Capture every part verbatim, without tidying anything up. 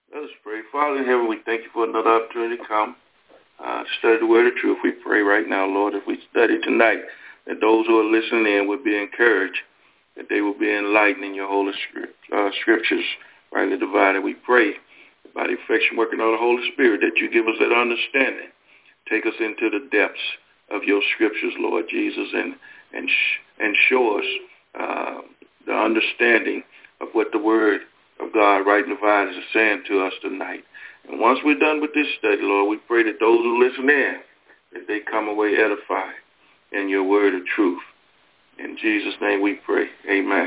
Let us pray. Father in heaven, we thank you for another opportunity to come uh, to study the word of truth. We pray right now, Lord, if we study tonight, that those who are listening in will be encouraged, that they will be enlightened in your holy script, uh, scriptures, rightly divided. We pray by the affection working of the Holy Spirit that you give us that understanding. Take us into the depths of your scriptures, Lord Jesus, and and, sh- and show us uh, the understanding of what the word of God, right and divided, is saying to us tonight. And once we're done with this study, Lord, we pray that those who listen in, that they come away edified in your word of truth. In Jesus' name we pray. Amen.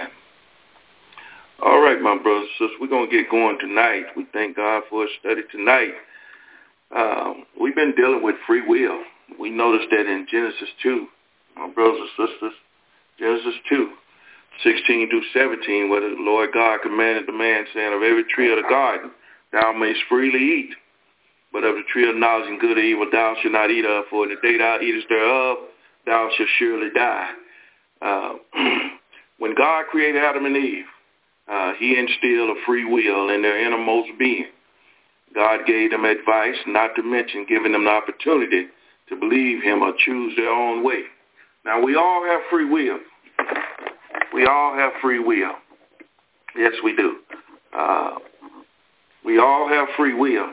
All right, my brothers and sisters, we're going to get going tonight. We thank God for a study tonight. Um, we've been dealing with free will. We noticed that in Genesis two, my brothers and sisters, Genesis two, sixteen through seventeen, where the Lord God commanded the man, saying, of every tree of the garden thou mayest freely eat, but of the tree of knowledge and good and evil thou shalt not eat of, for in the day thou eatest thereof thou shalt surely die. Uh, when God created Adam and Eve, uh, he instilled a free will in their innermost being. God gave them advice, not to mention giving them the opportunity to believe him or choose their own way. Now, we all have free will. We all have free will. Yes, we do. Uh, we all have free will.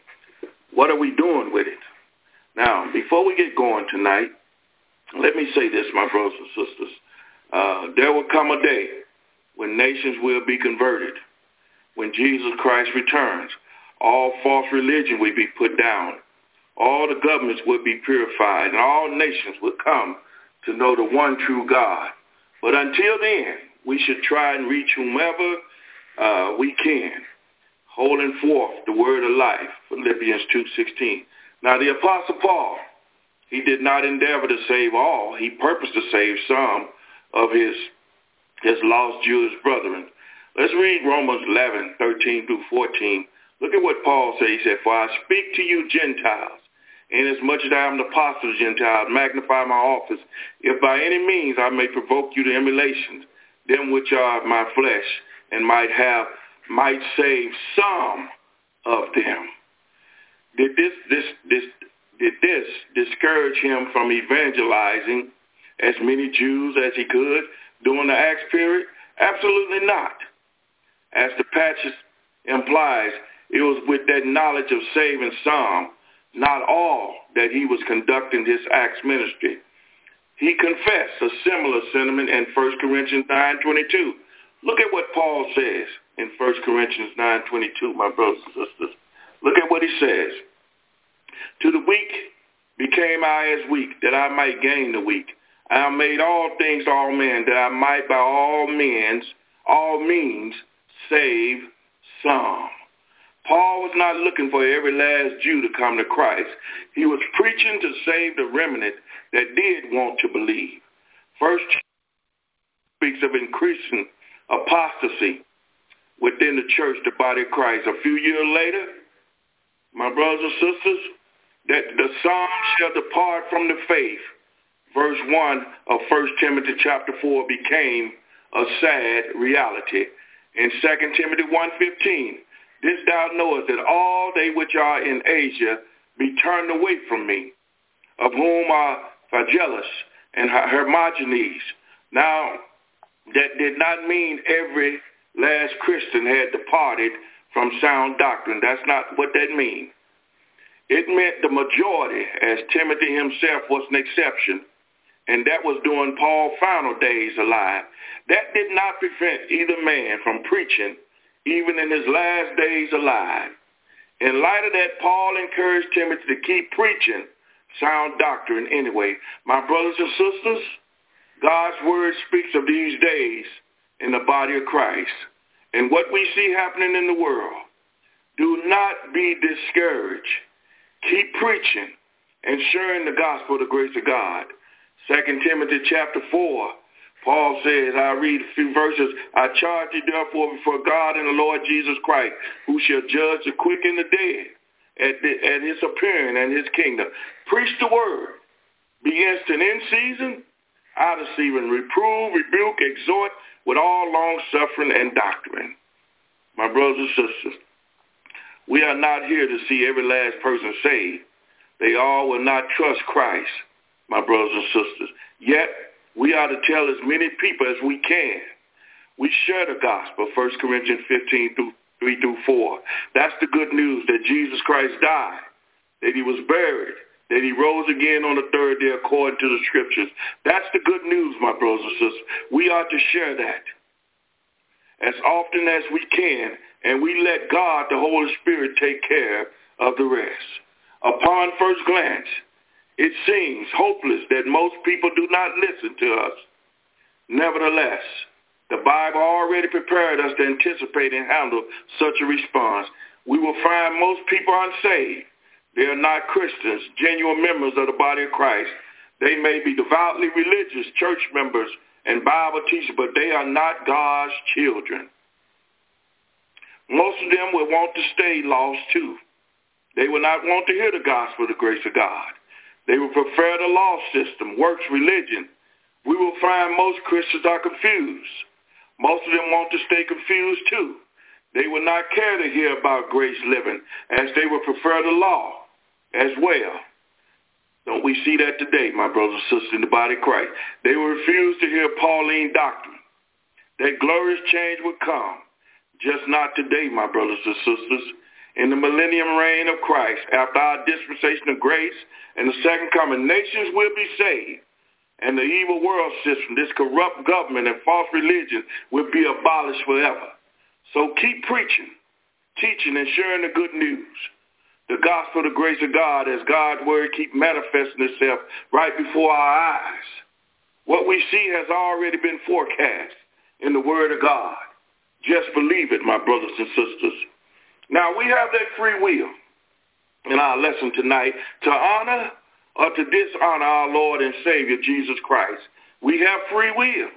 What are we doing with it? Now, before we get going tonight, let me say this, my brothers and sisters. Uh, there will come a day when nations will be converted, when Jesus Christ returns. All false religion will be put down. All the governments will be purified, and all nations will come to know the one true God. But until then, we should try and reach whomever uh, we can, holding forth the word of life, Philippians two sixteen. Now, the Apostle Paul, he did not endeavor to save all. He purposed to save some of his, his lost Jewish brethren. Let's read Romans eleven, thirteen through fourteen. Look at what Paul said. He said, for I speak to you Gentiles, inasmuch as I am the apostle of Gentiles, magnify my office, if by any means I may provoke you to emulations, them which are of my flesh, and might have, might save some of them. Did this, this, this, did this discourage him from evangelizing as many Jews as he could during the Acts period? Absolutely not. As the passage implies, it was with that knowledge of saving some, not all, that he was conducting his Acts ministry. He confessed a similar sentiment in First Corinthians nine twenty-two. Look at what Paul says in First Corinthians nine twenty-two, my brothers and sisters. Look at what he says. To the weak became I as weak, that I might gain the weak. I have made all things to all men, that I might by all means, all means, save some. Paul was not looking for every last Jew to come to Christ. He was preaching to save the remnant that did want to believe. First speaks of increasing apostasy within the church, the body of Christ. A few years later, my brothers and sisters, that the some shall depart from the faith. Verse one of First Timothy chapter four became a sad reality. In Second Timothy one fifteen, this thou knowest, that all they which are in Asia be turned away from me, of whom are Phygellus and Hermogenes. Now, that did not mean every last Christian had departed from sound doctrine. That's not what that means. It meant the majority, as Timothy himself was an exception, and that was during Paul's final days alive. That did not prevent either man from preaching, even in his last days alive. In light of that, Paul encouraged Timothy to keep preaching sound doctrine anyway. My brothers and sisters, God's word speaks of these days in the body of Christ. And what we see happening in the world, do not be discouraged. Keep preaching and sharing the gospel of the grace of God. Second Timothy chapter four, Paul says, I read a few verses, I charge you therefore before God and the Lord Jesus Christ, who shall judge the quick and the dead at, the, at his appearing and his kingdom. Preach the word. Be instant in season, out of season. Reprove, rebuke, exhort with all long suffering and doctrine. My brothers and sisters, We are not here to see every last person saved. They all will not trust Christ, my brothers and sisters. Yet, we are to tell as many people as we can. We share the gospel, First Corinthians fifteen, through three through four. That's the good news, that Jesus Christ died, that he was buried, that he rose again on the third day according to the scriptures. That's the good news, my brothers and sisters. We are to share that as often as we can, and we let God, the Holy Spirit, take care of the rest. Upon first glance, it seems hopeless that most people do not listen to us. Nevertheless, the Bible already prepared us to anticipate and handle such a response. We will find most people unsaved. They are not Christians, genuine members of the body of Christ. They may be devoutly religious, church members, and Bible teachers, but they are not God's children. Most of them will want to stay lost too. They will not want to hear the gospel of the grace of God. They will prefer the law system, works religion. We will find most Christians are confused. Most of them want to stay confused too. They will not care to hear about grace living, as they will prefer the law as well. Don't we see that today, my brothers and sisters in the body of Christ? They will refuse to hear Pauline doctrine, that glorious change would come. Just not today, my brothers and sisters. In the millennium reign of Christ, after our dispensation of grace and the second coming, nations will be saved. And the evil world system, this corrupt government and false religion will be abolished forever. So keep preaching, teaching, and sharing the good news. The gospel of the grace of God, as God's word keep manifesting itself right before our eyes. What we see has already been forecast in the word of God. Just believe it, my brothers and sisters. Now, we have that free will in our lesson tonight to honor or to dishonor our Lord and Savior, Jesus Christ. We have free will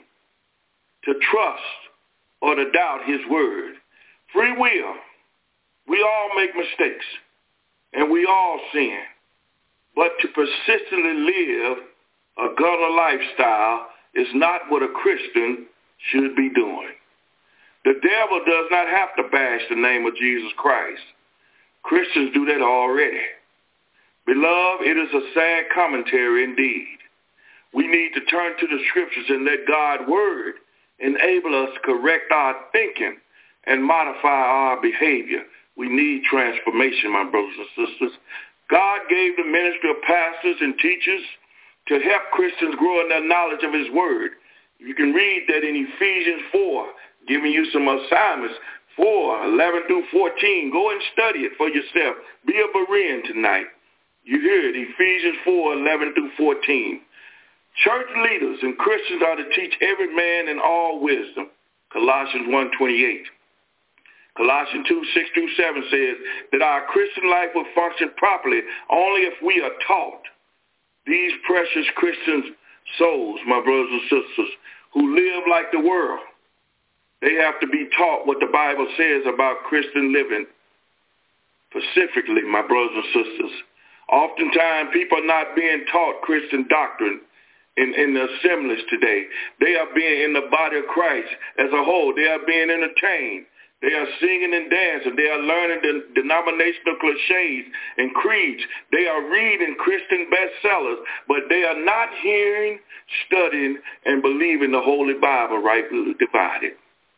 to trust or to doubt his word. Free will. We all make mistakes, and we all sin. But to persistently live a gutter lifestyle is not what a Christian should be doing. The devil does not have to bash the name of Jesus Christ. Christians do that already. Beloved, it is a sad commentary indeed. We need to turn to the scriptures and let God's word enable us to correct our thinking and modify our behavior. We need transformation, my brothers and sisters. God gave the ministry of pastors and teachers to help Christians grow in their knowledge of his word. You can read that in Ephesians four, giving you some assignments, four, eleven through fourteen. Go and study it for yourself. Be a Berean tonight. You hear it, Ephesians four, eleven through fourteen. Church leaders and Christians are to teach every man in all wisdom, Colossians one twenty-eight. Colossians two, six through seven says that our Christian life will function properly only if we are taught. These precious Christian souls, my brothers and sisters, who live like the world, they have to be taught what the Bible says about Christian living. Specifically, my brothers and sisters, oftentimes people are not being taught Christian doctrine in, in the assemblies today. They are being in the body of Christ as a whole. They are being entertained. They are singing and dancing. They are learning the denominational cliches and creeds. They are reading Christian bestsellers, but they are not hearing, studying, and believing the Holy Bible rightly divided.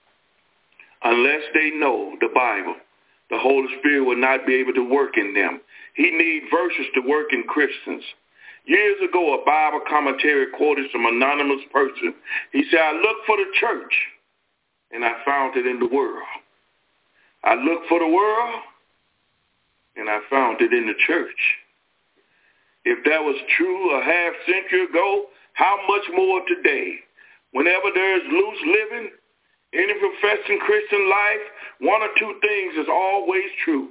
Unless they know the Bible, the Holy Spirit will not be able to work in them. He needs verses to work in Christians. Years ago, a Bible commentary quoted some anonymous person. He said, I looked for the church, and I found it in the world. I looked for the world, and I found it in the church. If that was true a half century ago, how much more today? Whenever there is loose living, any professing Christian life, one or two things is always true.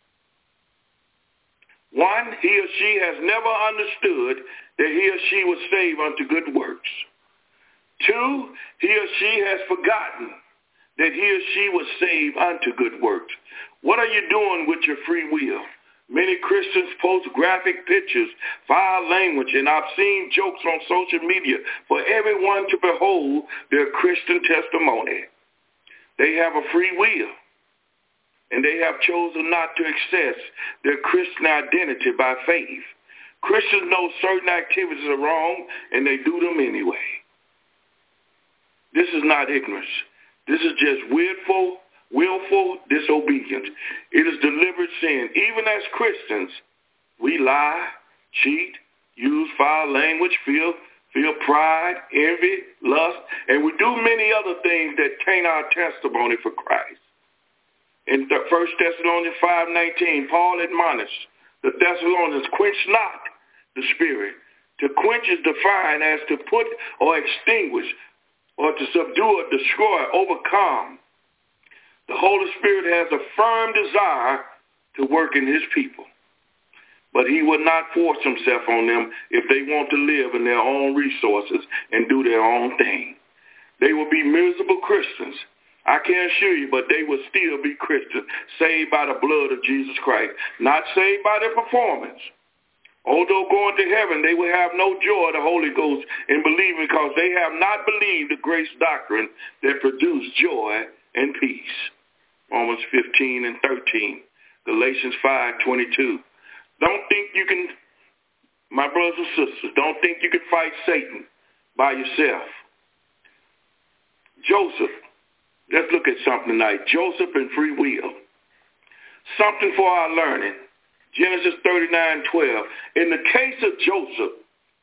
One, he or she has never understood that he or she was saved unto good works. Two, he or she has forgotten that he or she was saved unto good works. What are you doing with your free will? Many Christians post graphic pictures, foul language, and obscene jokes on social media for everyone to behold their Christian testimony. They have a free will, and they have chosen not to access their Christian identity by faith. Christians know certain activities are wrong, and they do them anyway. This is not ignorance. This is just willful, willful disobedience. It is deliberate sin. Even as Christians, we lie, cheat, use foul language, feel, feel pride, envy, lust, and we do many other things that taint our testimony for Christ. In First Thessalonians five nineteen, Paul admonished the Thessalonians, quench not the spirit. To quench is defined as to put or extinguish or to subdue or destroy, overcome. The Holy Spirit has a firm desire to work in his people, but he will not force himself on them if they want to live in their own resources and do their own thing. They will be miserable Christians, I can assure you, but they will still be Christians, saved by the blood of Jesus Christ, not saved by their performance. Although going to heaven, they will have no joy of the Holy Ghost in believing because they have not believed the grace doctrine that produces joy and peace. Romans fifteen and thirteen, Galatians five twenty-two. Don't think you can, my brothers and sisters, don't think you can fight Satan by yourself. Joseph, let's look at something tonight. Joseph and free will. Something for our learning. Genesis thirty-nine twelve. In the case of Joseph,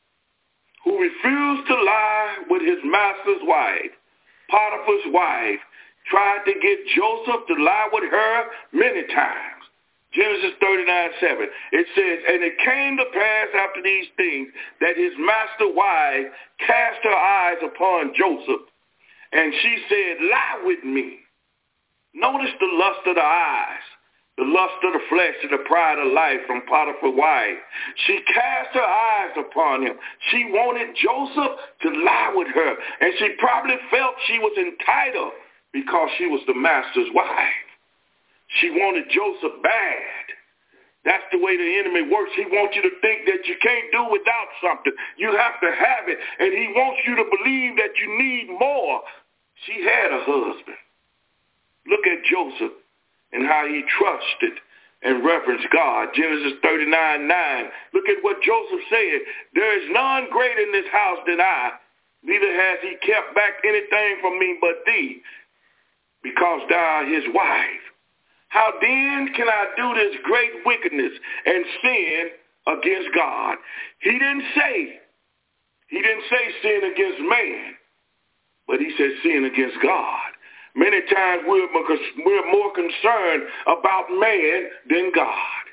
who refused to lie with his master's wife, Potiphar's wife, tried to get Joseph to lie with her many times. Genesis thirty-nine seven. It says, and it came to pass after these things that his master's wife cast her eyes upon Joseph, and she said, lie with me. Notice the lust of the eyes, the lust of the flesh, and the pride of life from Potiphar's wife. She cast her eyes upon him. She wanted Joseph to lie with her, and she probably felt she was entitled because she was the master's wife. She wanted Joseph bad. That's the way the enemy works. He wants you to think that you can't do without something. You have to have it, and he wants you to believe that you need more. She had a husband. Look at Joseph and how he trusted and reverenced God. Genesis thirty-nine nine. Look at what Joseph said. There is none greater in this house than I, neither has he kept back anything from me but thee, because thou art his wife. How then can I do this great wickedness and sin against God? He didn't say, he didn't say sin against man, but he said sin against God. Many times we're, we're more concerned about man than God.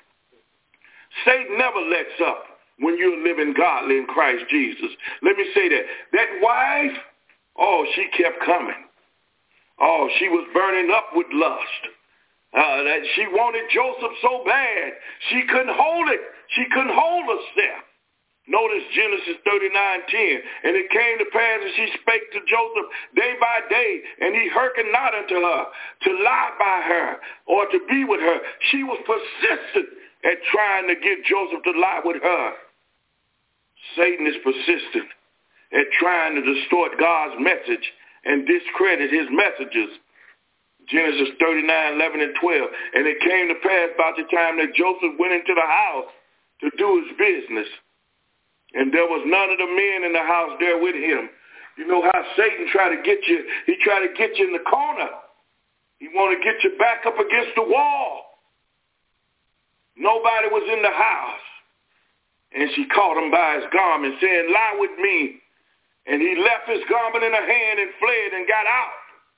Satan never lets up when you're living godly in Christ Jesus. Let me say that. That wife, oh, she kept coming. Oh, she was burning up with lust. Uh, that she wanted Joseph so bad, she couldn't hold it. She couldn't hold herself. Notice Genesis thirty-nine ten. And it came to pass as she spake to Joseph day by day, and he hearkened not unto her, to lie by her, or to be with her. She was persistent at trying to get Joseph to lie with her. Satan is persistent at trying to distort God's message and discredit his messages. Genesis thirty-nine eleven and twelve. And it came to pass about the time that Joseph went into the house to do his business, and there was none of the men in the house there with him. You know how Satan try to get you, he try to get you in the corner. He want to get you back up against the wall. Nobody was in the house. And she caught him by his garment, saying, lie with me. And he left his garment in her hand and fled and got out.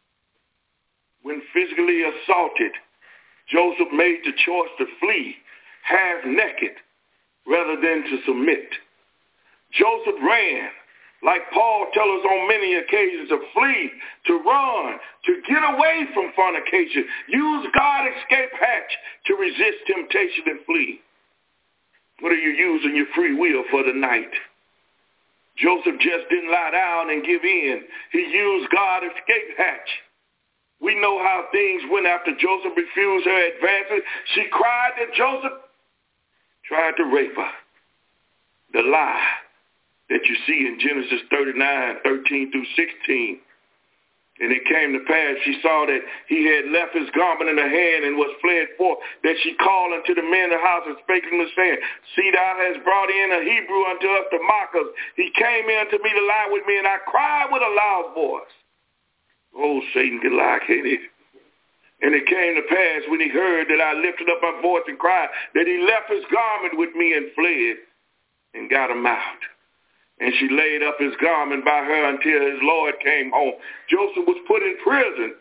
When physically assaulted, Joseph made the choice to flee half naked rather than to submit. Joseph ran, like Paul tells us on many occasions, to flee, to run, to get away from fornication. Use God's escape hatch to resist temptation and flee. What are you using your free will for tonight? Joseph just didn't lie down and give in. He used God's escape hatch. We know how things went after Joseph refused her advances. She cried that Joseph tried to rape her. The lie that you see in Genesis thirty-nine thirteen through sixteen. And it came to pass, she saw that he had left his garment in her hand and was fled forth, that she called unto the men of the house and spake unto them, saying, See, thou hast brought in a Hebrew unto us to mock us. He came in to me to lie with me, and I cried with a loud voice. Oh, Satan can lie, can't he? And it came to pass when he heard that I lifted up my voice and cried, that he left his garment with me and fled and got him out. And she laid up his garment by her until his Lord came home. Joseph was put in prison,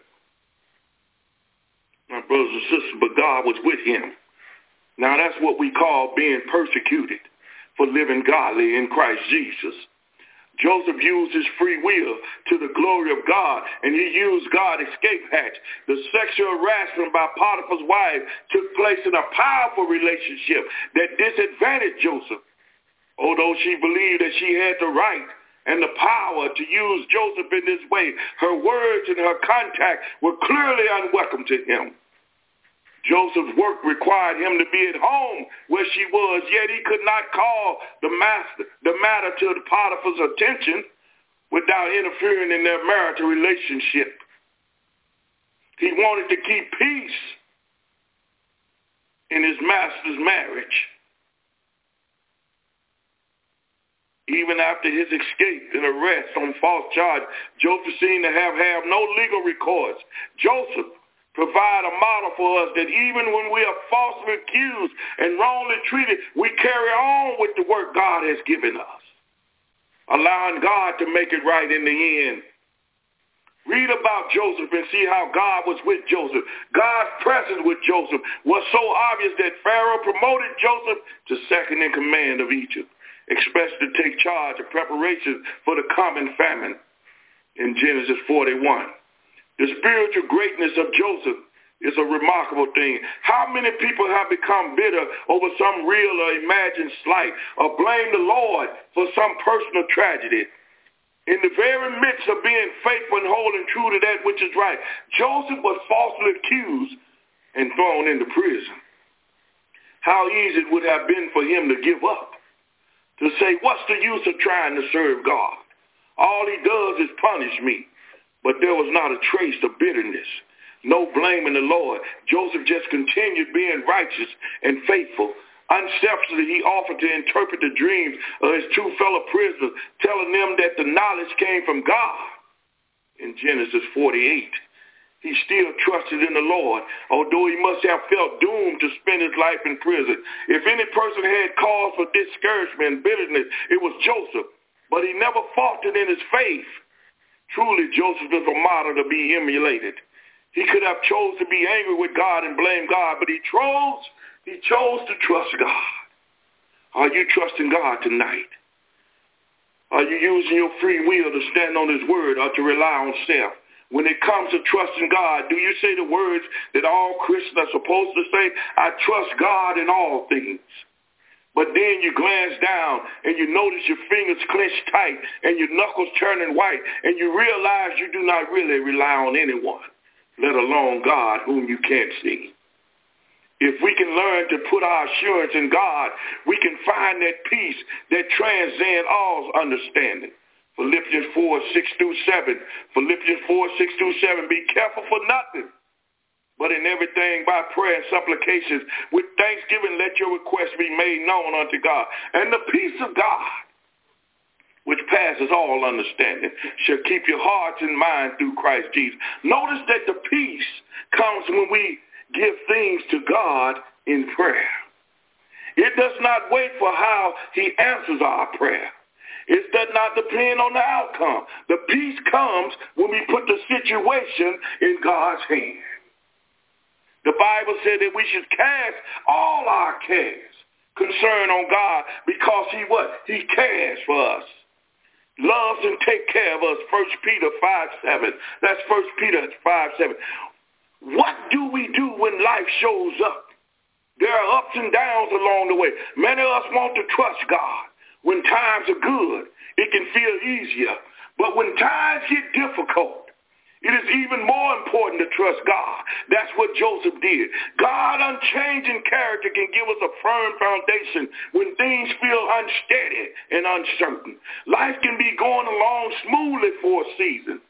my brothers and sisters, but God was with him. Now that's what we call being persecuted for living godly in Christ Jesus. Joseph used his free will to the glory of God, and he used God's escape hatch. The sexual harassment by Potiphar's wife took place in a powerful relationship that disadvantaged Joseph. Although she believed that she had the right and the power to use Joseph in this way, her words and her contact were clearly unwelcome to him. Joseph's work required him to be at home where she was, yet he could not call the master, the matter to the Potiphar's attention without interfering in their marital relationship. He wanted to keep peace in his master's marriage. Even after his escape and arrest on false charge, Joseph seemed to have, have no legal recourse. Joseph provide a model for us that even when we are falsely accused and wrongly treated, we carry on with the work God has given us, allowing God to make it right in the end. Read about Joseph and see how God was with Joseph. God's presence with Joseph was so obvious that Pharaoh promoted Joseph to second in command of Egypt, especially to take charge of preparations for the coming famine in Genesis forty-one. The spiritual greatness of Joseph is a remarkable thing. How many people have become bitter over some real or imagined slight, or blame the Lord for some personal tragedy? In the very midst of being faithful and holding true to that which is right, Joseph was falsely accused and thrown into prison. How easy it would have been for him to give up, to say, what's the use of trying to serve God? All he does is punish me. But there was not a trace of bitterness, no blame in the Lord. Joseph just continued being righteous and faithful. Unselfishly, he offered to interpret the dreams of his two fellow prisoners, telling them that the knowledge came from God. In Genesis forty-eight, he still trusted in the Lord, although he must have felt doomed to spend his life in prison. If any person had cause for discouragement and bitterness, it was Joseph, but he never faltered in his faith. Truly, Joseph is a model to be emulated. He could have chose to be angry with God and blame God, but he chose, he chose to trust God. Are you trusting God tonight? Are you using your free will to stand on his word or to rely on self? When it comes to trusting God, do you say the words that all Christians are supposed to say? I trust God in all things. But then you glance down and you notice your fingers clenched tight and your knuckles turning white, and you realize you do not really rely on anyone, let alone God whom you can't see. If we can learn to put our assurance in God, we can find that peace that transcends all understanding. Philippians four, six through seven. Philippians four, six through seven. Be careful for nothing, but in everything by prayer and supplications, with thanksgiving let your requests be made known unto God. And the peace of God, which passes all understanding, shall keep your hearts and minds through Christ Jesus. Notice that the peace comes when we give things to God in prayer. It does not wait for how he answers our prayer. It does not depend on the outcome. The peace comes when we put the situation in God's hand. The Bible said that we should cast all our cares, concern on God, because he what? He cares for us. Loves and take care of us. First Peter five seven. That's First Peter five seven. What do we do when life shows up? There are ups and downs along the way. Many of us want to trust God. When times are good, it can feel easier. But when times get difficult, it is even more important to trust God. That's what Joseph did. God, unchanging character, can give us a firm foundation when things feel unsteady and uncertain. Life can be going along smoothly for a season,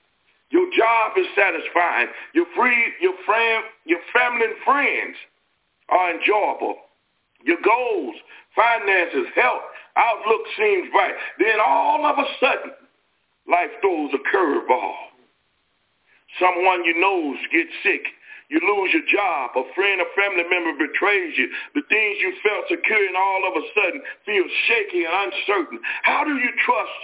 Your job is satisfying. Your free, your friend, your family and friends are enjoyable. Your goals, finances, health, outlook seems right. Then all of a sudden, life throws a curveball. Someone you know gets sick. You lose your job. A friend or family member betrays you. The things you felt secure and all of a sudden feel shaky and uncertain. How do you trust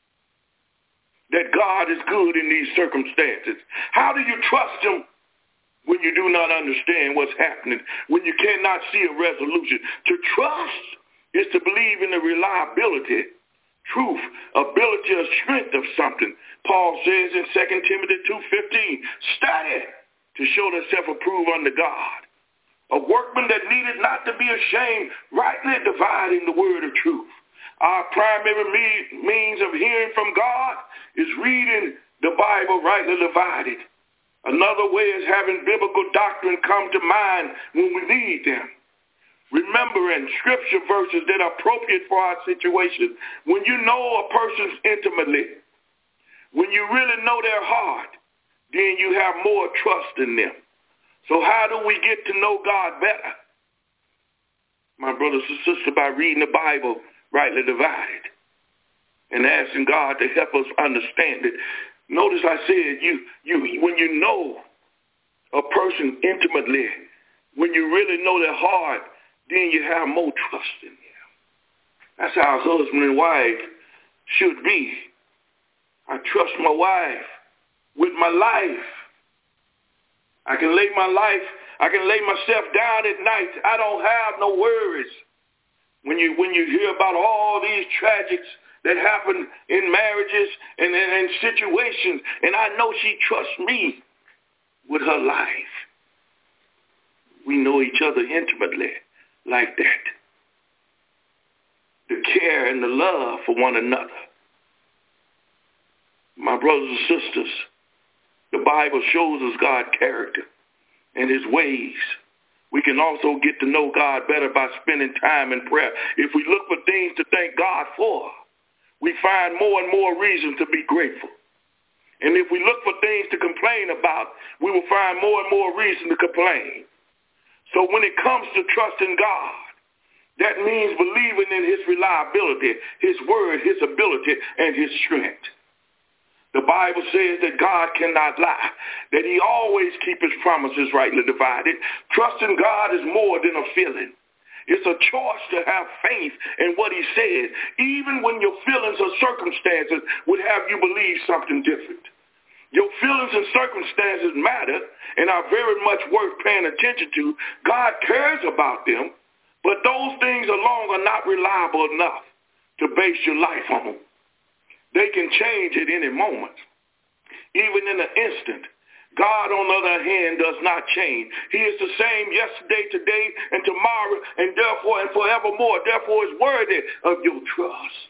that God is good in these circumstances? How do you trust him when you do not understand what's happening, when you cannot see a resolution? To trust is to believe in the reliability, truth, ability, or strength of something. Paul says in Second Timothy two fifteen, study to show thyself approved unto God, a workman that needed not to be ashamed, rightly dividing the word of truth. Our primary me- means of hearing from God is reading the Bible rightly divided. Another way is having biblical doctrine come to mind when we need them. Remembering scripture verses that are appropriate for our situation. When you know a person intimately, when you really know their heart, then you have more trust in them. So how do we get to know God better? My brothers and sisters, by reading the Bible rightly divided and asking God to help us understand it. Notice I said you, you, when you know a person intimately, when you really know their heart, then you have more trust in them. That's how a husband and wife should be. I trust my wife with my life. I can lay my life, I can lay myself down at night. I don't have no worries. When you when you hear about all these tragics that happen in marriages and in situations, and I know she trusts me with her life. We know each other intimately like that. The care and the love for one another. My brothers and sisters, the Bible shows us God's character and his ways. We can also get to know God better by spending time in prayer. If we look for things to thank God for, we find more and more reasons to be grateful. And if we look for things to complain about, we will find more and more reason to complain. So when it comes to trusting God, that means believing in his reliability, his word, his ability, and his strength. The Bible says that God cannot lie, that he always keeps his promises rightly divided. Trusting God is more than a feeling. It's a choice to have faith in what he says, even when your feelings or circumstances would have you believe something different. Your feelings and circumstances matter and are very much worth paying attention to. God cares about them, but those things alone are not reliable enough to base your life on. They can change at any moment, even in an instant. God, on the other hand, does not change. He is the same yesterday, today, and tomorrow, and therefore and forevermore. Therefore is worthy of your trust.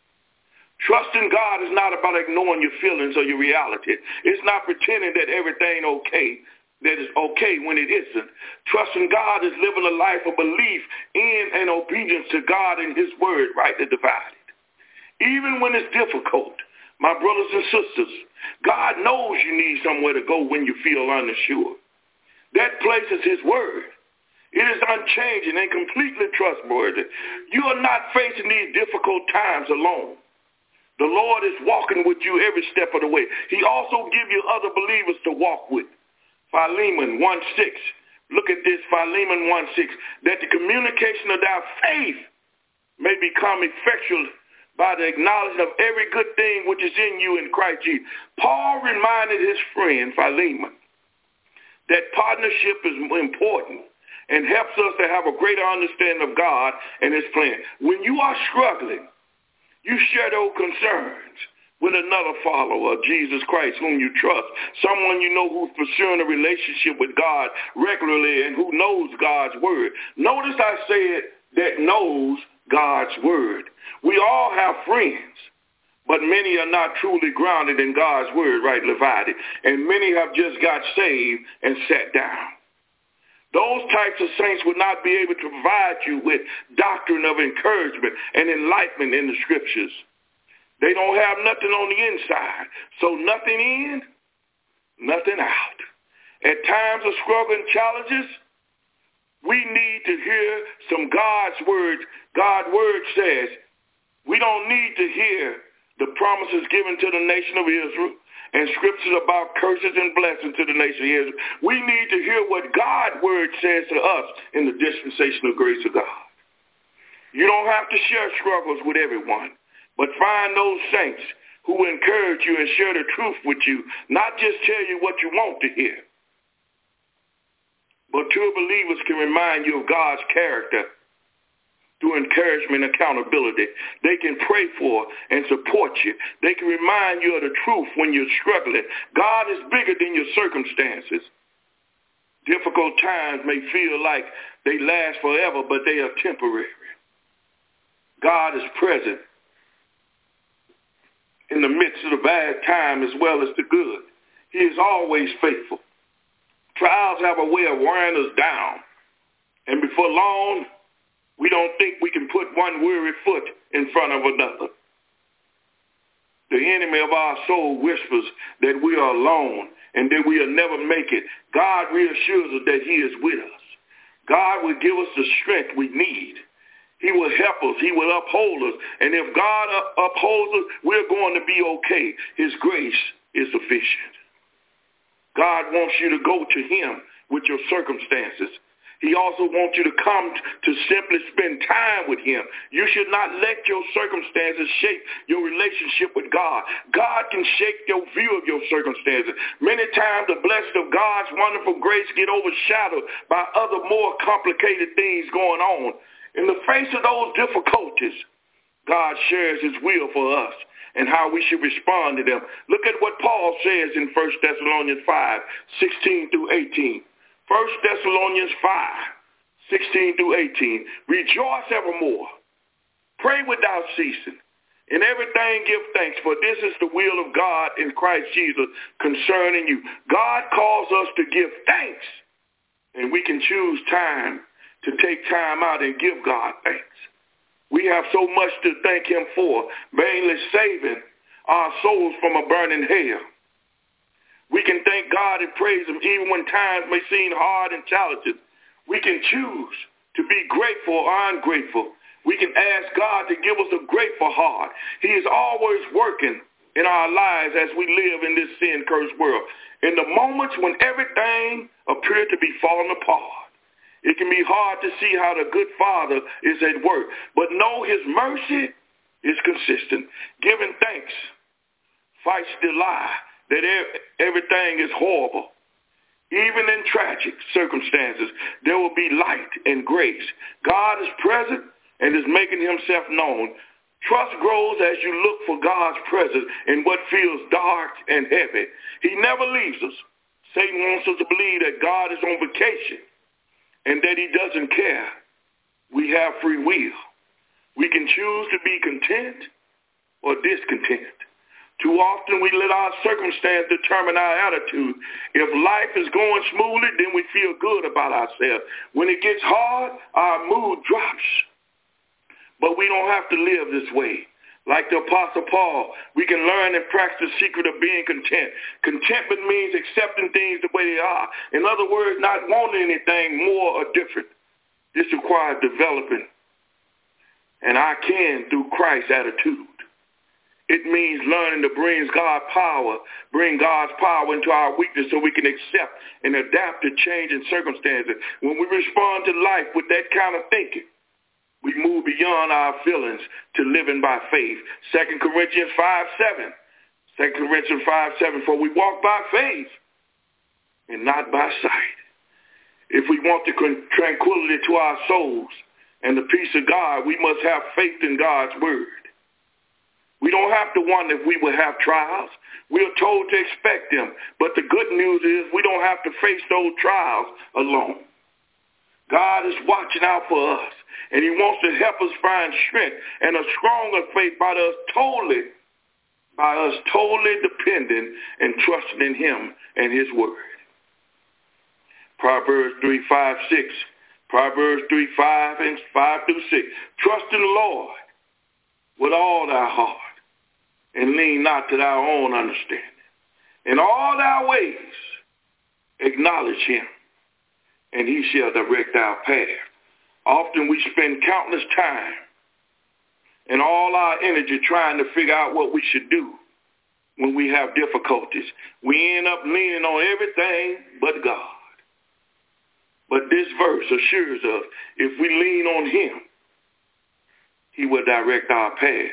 Trusting God is not about ignoring your feelings or your reality. It's not pretending that everything okay, that is okay when it isn't. Trusting God is living a life of belief in and obedience to God and his word rightly divided. Even when it's difficult, my brothers and sisters, God knows you need somewhere to go when you feel unsure. That place is his word. It is unchanging and completely trustworthy. You are not facing these difficult times alone. The Lord is walking with you every step of the way. He also gives you other believers to walk with. Philemon one six. Look at this, Philemon one six. That the communication of thy faith may become effectual by the acknowledgement of every good thing which is in you in Christ Jesus. Paul reminded his friend Philemon that partnership is important and helps us to have a greater understanding of God and his plan. When you are struggling, you share those concerns with another follower of Jesus Christ whom you trust, someone you know who's pursuing a relationship with God regularly and who knows God's word. Notice I said that knows God's word. We all have friends, but many are not truly grounded in God's word, rightly divided, and many have just got saved and sat down. Those types of saints would not be able to provide you with doctrine of encouragement and enlightenment in the scriptures. They don't have nothing on the inside, so nothing in nothing out. At times of struggle and challenges, we need to hear some God's words. God's word says we don't need to hear the promises given to the nation of Israel and scriptures about curses and blessings to the nation of Israel. We need to hear what God's word says to us in the dispensation of grace of God. You don't have to share struggles with everyone, but find those saints who will encourage you and share the truth with you, not just tell you what you want to hear. But true believers can remind you of God's character through encouragement and accountability. They can pray for and support you. They can remind you of the truth when you're struggling. God is bigger than your circumstances. Difficult times may feel like they last forever, but they are temporary. God is present in the midst of the bad time as well as the good. He is always faithful. Trials have a way of wearing us down. And before long, we don't think we can put one weary foot in front of another. The enemy of our soul whispers that we are alone and that we'll never make it. God reassures us that he is with us. God will give us the strength we need. He will help us. He will uphold us. And if God upholds us, we're going to be okay. His grace is sufficient. God wants you to go to him with your circumstances. He also wants you to come to simply spend time with him. You should not let your circumstances shape your relationship with God. God can shape your view of your circumstances. Many times the blessing of God's wonderful grace get overshadowed by other more complicated things going on. In the face of those difficulties, God shares his will for us and how we should respond to them. Look at what Paul says in First Thessalonians five, sixteen through eighteen. First Thessalonians five, sixteen through eighteen. Rejoice evermore. Pray without ceasing. In everything give thanks, for this is the will of God in Christ Jesus concerning you. God calls us to give thanks, and we can choose time to take time out and give God thanks. We have so much to thank him for, mainly saving our souls from a burning hell. We can thank God and praise him even when times may seem hard and challenging. We can choose to be grateful or ungrateful. We can ask God to give us a grateful heart. He is always working in our lives as we live in this sin-cursed world. In the moments when everything appears to be falling apart, it can be hard to see how the good Father is at work. But know his mercy is consistent. Giving thanks fights the lie that everything is horrible. Even in tragic circumstances, there will be light and grace. God is present and is making himself known. Trust grows as you look for God's presence in what feels dark and heavy. He never leaves us. Satan wants us to believe that God is on vacation and that he doesn't care. We have free will. We can choose to be content or discontent. Too often we let our circumstance determine our attitude. If life is going smoothly, then we feel good about ourselves. When it gets hard, our mood drops. But we don't have to live this way. Like the Apostle Paul, we can learn and practice the secret of being content. Contentment means accepting things the way they are. In other words, not wanting anything more or different. This requires developing an I can through Christ attitude. It means learning to bring God's power, bring God's power into our weakness so we can accept and adapt to changing circumstances. When we respond to life with that kind of thinking, we move beyond our feelings to living by faith. Second Corinthians five seven. Second Corinthians five seven. For we walk by faith and not by sight. If we want the tranquility to our souls and the peace of God, we must have faith in God's word. We don't have to wonder if we will have trials. We are told to expect them. But the good news is we don't have to face those trials alone. God is watching out for us, and he wants to help us find strength and a stronger faith by us totally, by us totally depending and trusting in him and his word. Proverbs three, five, six. Proverbs three, five, and five through six. Trust in the Lord with all thy heart, and lean not to thy own understanding. In all our ways, acknowledge him, and he shall direct our path. Often we spend countless time and all our energy trying to figure out what we should do when we have difficulties. We end up leaning on everything but God. But this verse assures us if we lean on him, he will direct our paths.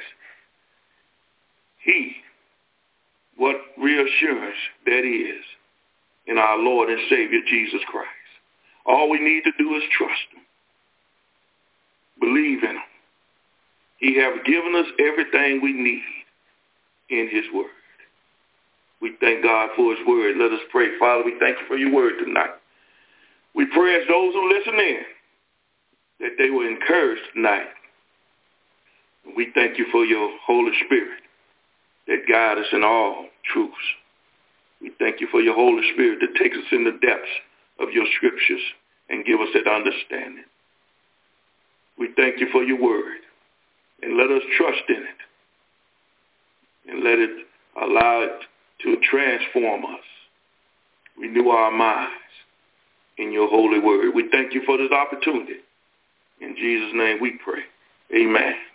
He, what reassurance that is in our Lord and Savior Jesus Christ. All we need to do is trust him. Believe in him. He has given us everything we need in his word. We thank God for his word. Let us pray. Father, we thank you for your word tonight. We pray as those who listen in that they were encouraged tonight. We thank you for your Holy Spirit that guides us in all truths. We thank you for your Holy Spirit that takes us in the depths of your scriptures and give us that understanding. We thank you for your word, and let us trust in it, and let it allow it to transform us, renew our minds in your holy word. We thank you for this opportunity. In Jesus' name we pray. Amen.